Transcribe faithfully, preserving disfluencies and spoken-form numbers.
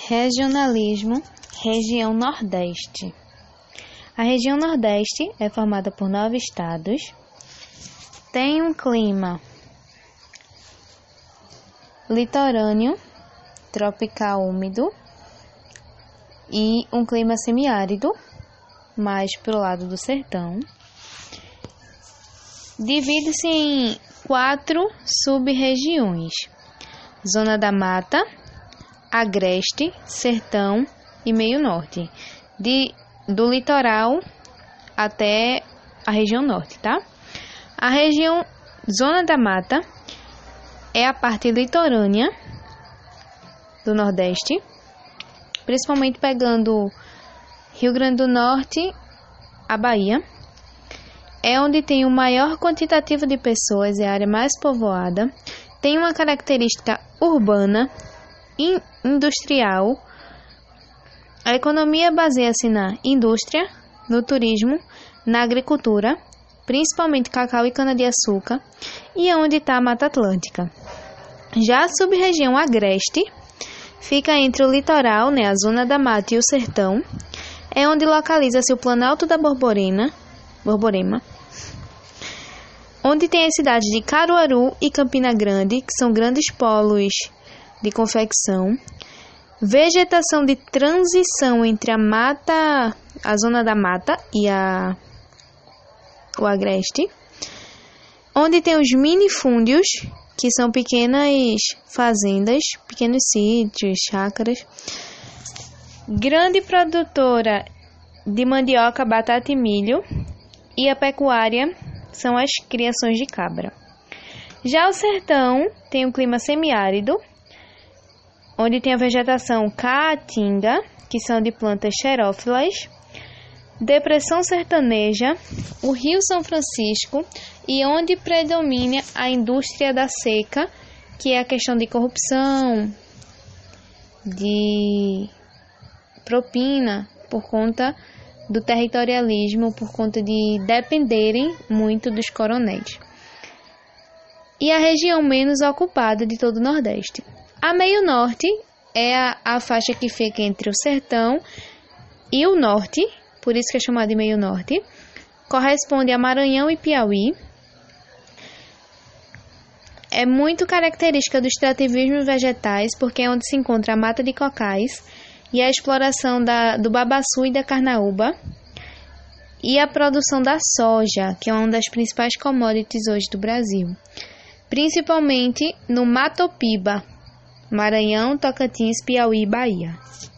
Regionalismo, região Nordeste. A região Nordeste é formada por nove estados, tem um clima litorâneo, tropical úmido e um clima semiárido, mais para o lado do sertão. Divide-se em quatro sub-regiões: Zona da Mata, Agreste, Sertão e Meio Norte, de, do litoral até a região norte, tá? A região Zona da Mata é a parte litorânea do Nordeste, principalmente pegando Rio Grande do Norte, a Bahia. É onde tem o maior quantitativo de pessoas, é a área mais povoada, tem uma característica urbana, industrial. A economia baseia-se na indústria, no turismo, na agricultura, principalmente cacau e cana-de-açúcar, e é onde está a Mata Atlântica. Já a sub-região Agreste fica entre o litoral, né, a Zona da Mata e o sertão, é onde localiza-se o Planalto da Borborema, Borborema, onde tem as cidades de Caruaru e Campina Grande, que são grandes polos de confecção. Vegetação de transição entre a mata, a Zona da Mata e a, o Agreste, onde tem os minifúndios, que são pequenas fazendas, pequenos sítios, chácaras. Grande produtora de mandioca, batata e milho, e a pecuária são as criações de cabra. Já o sertão tem um clima semiárido, onde tem a vegetação caatinga, que são de plantas xerófilas, depressão sertaneja, o Rio São Francisco, e onde predomina a indústria da seca, que é a questão de corrupção, de propina, por conta do territorialismo, por conta de dependerem muito dos coronéis. E a região menos ocupada de todo o Nordeste. A Meio Norte é a, a faixa que fica entre o sertão e o norte, por isso que é chamada de Meio Norte. Corresponde a Maranhão e Piauí. É muito característica do extrativismo vegetais, porque é onde se encontra a mata de cocais e a exploração da, do babaçu e da carnaúba, e a produção da soja, que é uma das principais commodities hoje do Brasil, principalmente no Matopiba, Maranhão, Tocantins, Piauí e Bahia.